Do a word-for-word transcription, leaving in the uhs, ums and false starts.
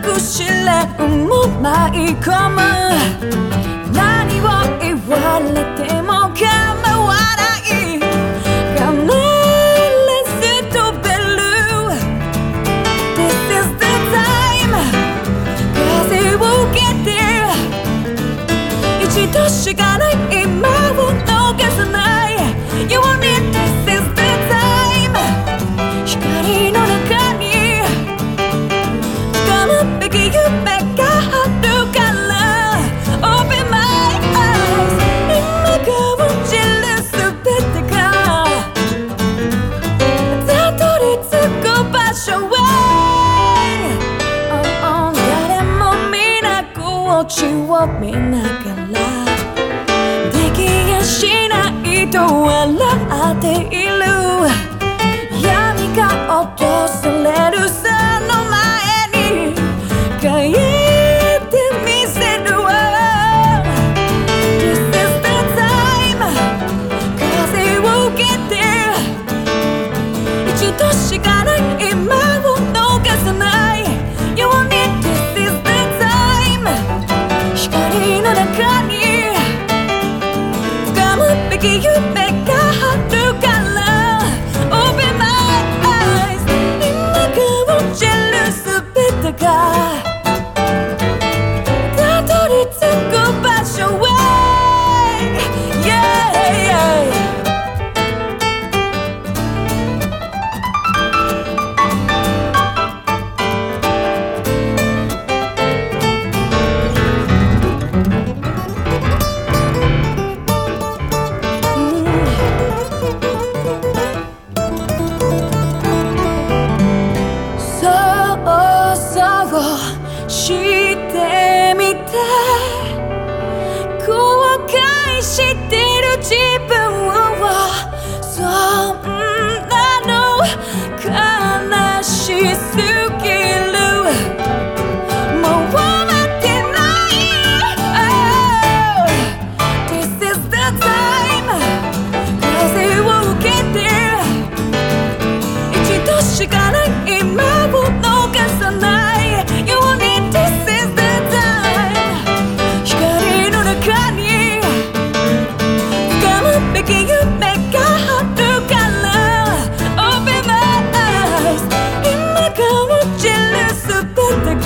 試練も舞い込む。何を言われても構わない。カメラス飛べる。 This is the time。 風を受けて一度しかない今を逃さない。 You want it, this is the time。 光の中に掴むべき夢があるから Open my eyes。 今感じるすべてがたどり着く場所へ、oh, oh、 誰も皆こっちを見ながらできやしないと笑っている。闇が訪れるその前に変えてみせるわ。 This is the time。 風を受けて一度しかない今を逃さない。 You want it, this is the time。 光の中に掴むべき夢があるから Open my eyes。 今感じるすべてがたどり着く場所へ、yeah, yeah。してみて後悔してる自分はそんなの悲しすぎる。もう待ってない、oh、 This is the time。 風を受けて一度しかない今を逃さない。You want it, this is the time。 光の中に掴むべき夢があるから Open my eyes。 今感じるすべて